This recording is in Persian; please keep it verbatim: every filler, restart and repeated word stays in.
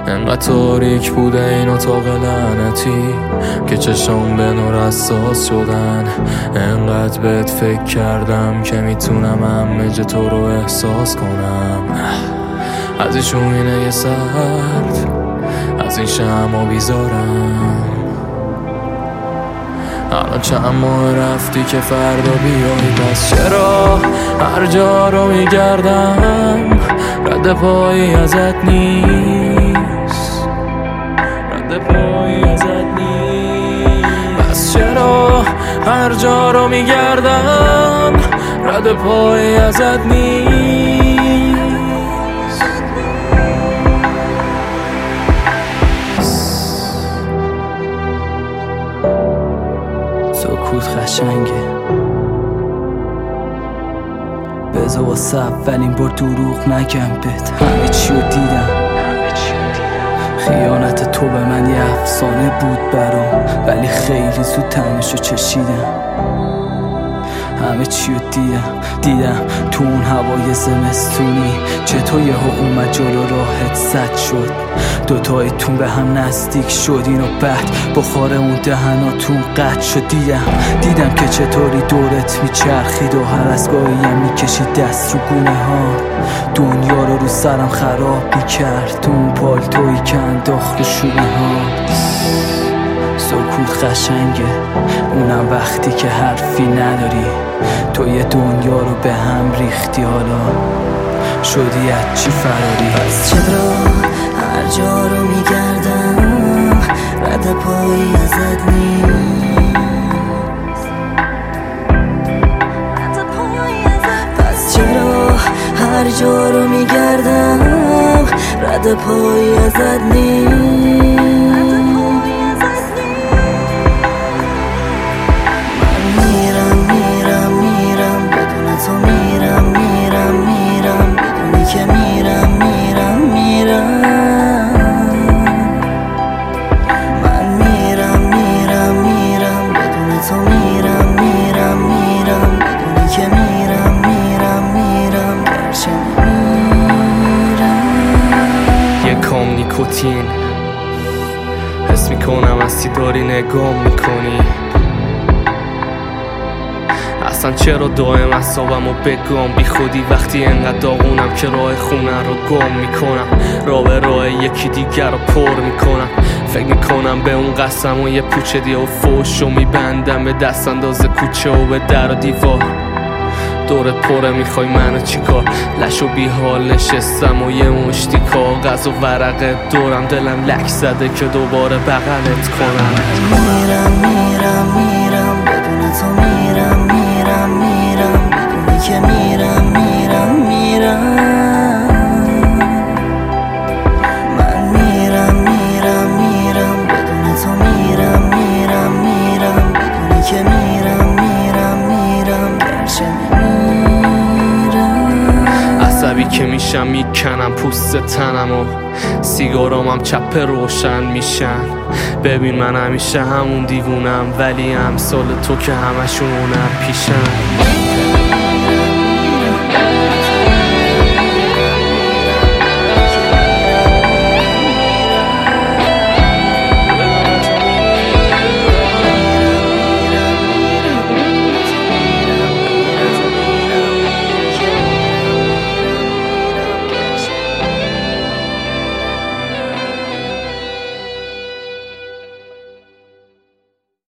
انقدر تاریک بوده این اتاق لعنتی که چشام به نور حساس شدن. انقدر بهت فکر کردم که میتونم همه جا تو رو احساس کنم. از این شومینه یه سرد، از این شمع بیزارم. الان چند ماه رفتی که فردا بیایی، پس چرا هر جا رو میگردم رد پایی ازت نیست، رد پایی ازت نیست. پس چرا هر جا رو میگردم رد پایی ازت نیست. سکوت خشنگه، بذار واسه اولین بار دروغ نگم بهت. همه چی رو دیدم، خیانت تو به من یه افسانه بود برام، ولی خیلی زود تمشو چشیدم. همه چی رو دیدم دیدم تو اون هوای زمستونی، چطور یهو اومد جلو راحت زد شد. دوتایتون به هم نزدیک شدین و بعد بخار اون دهناتون قطع شد. دیدم دیدم که چطوری دورت میچرخید و هر از گاهی هم میکشید دست رو گونه ها. دنیا رو رو سرم خراب میکرد تو اون پالتویی که انداخت رو شونه ها. سکوت خشنگه، اونم وقتی که حرفی نداری. تو یه دنیا رو به هم ریختی، حالا شدی از چی فراری. پس چرا هر جا رو میگردم رد پایی ازت نیست. پس چرا هر جا رو میگردم رد پایی ازت نیست. نیکوتین حس میکنم هستی داری نگاه میکنی. اصلا چرا دائم اعصابمو بگم بی خودی وقتی انقدر داغونم که راه خونه رو گم میکنم. راه به راه یکی دیگر رو پر میکنم. فکر میکنم به اون قسم و یه پوچه دیگه و فوشو میبندم به دست انداز کوچه و به در و دیوار. دورت پره میخوای منو چیکار؟ لشو بی حال نشستم و یه مشتی کاغذ و ورقه دورم، دلم لک زده که دوباره بغلت کنم. میرم میرم میرم بدون تو میرم میرم میرم بدونی که میرم میرم میرم. من میرم میرم میرم بدون تو میرم میرم میرم بدونی که میرم میرم میرم گرچه عصبی که میشم میکنم پوست تنم و سیگارامم چپ روشن میشن. ببین من همیشه همون دیوونم، ولی امثال تو که همشون اونم پیشن.